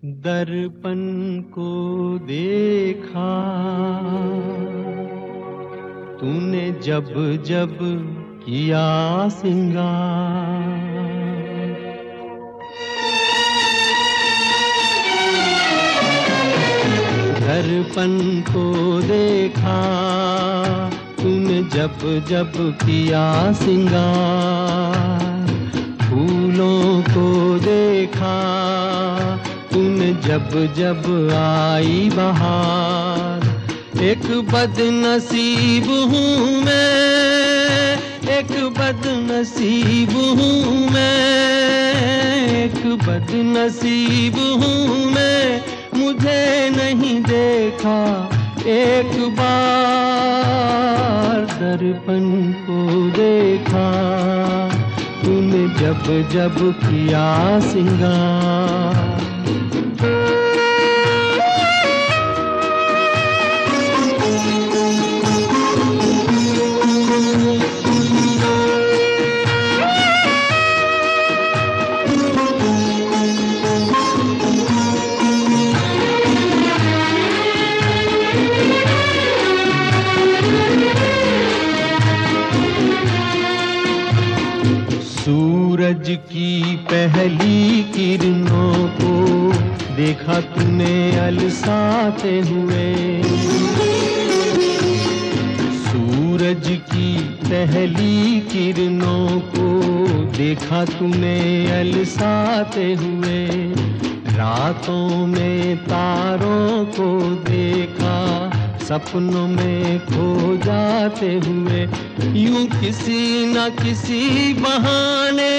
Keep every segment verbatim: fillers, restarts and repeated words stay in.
दर्पण को देखा तूने जब जब किया सिंगार। दर्पण को देखा तूने जब जब किया सिंगार। फूलों को देखा तूने जब जब आई बहार। एक बदनसीब हूँ मैं, एक बदनसीब हूँ मैं, एक बदनसीब हूँ मैं, मुझे नहीं देखा एक बार। दर्पण को देखा तूने जब जब किया सिंगार। सूरज की पहली किरणों को देखा तूने अलसाते हुए। सूरज की पहली किरणों को देखा तूने अलसाते हुए। रातों में तारों को देखा सपनों में खो जाते हुए। यूं किसी न किसी बहाने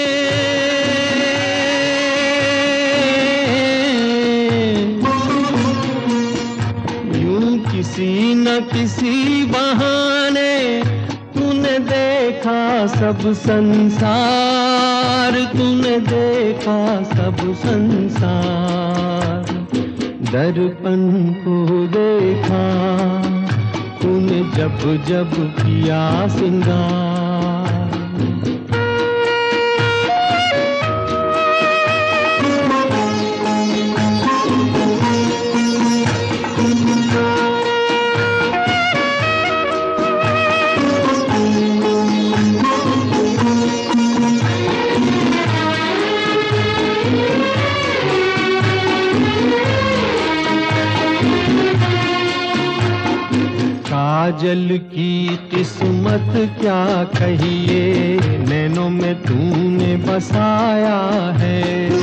यूं किसी न किसी बहाने तूने देखा सब संसार, तूने देखा सब संसार। दर्पण को देखा तूने जब जब किया सिंगार। काजल की किस्मत क्या कहिए, नैनों में तूने बसाया है।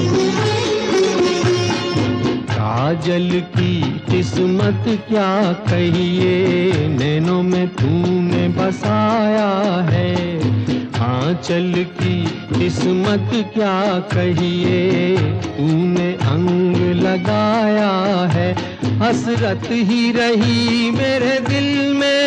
काजल की किस्मत क्या कहिए, नैनों में तूने बसाया है। आंचल की किस्मत क्या कहिए, तूने अंग लगाया है। हसरत ही रही मेरे दिल में,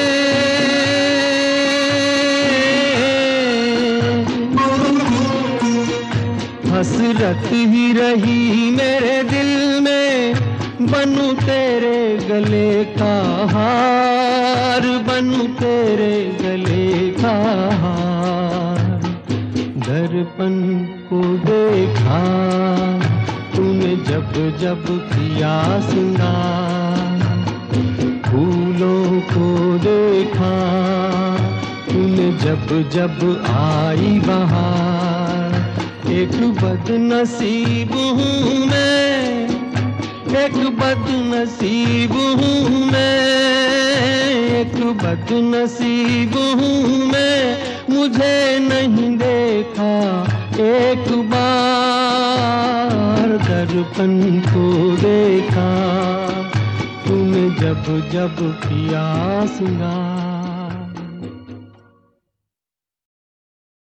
हसरत ही रही मेरे दिल में। बनूं तेरे गले का हार, बनूं तेरे गले का हार। दर्पण को देखा तूने जब जब किया सिंगार। फूलों को देखा तूने जब जब आई बहार। एक बदनसीब हूँ मैं, एक बदनसीब हूँ मैं, एक बदनसीब हूँ मैं, मुझे नहीं देखा एक बार। दर्पण को देखा तूने जब जब किया सिंगार।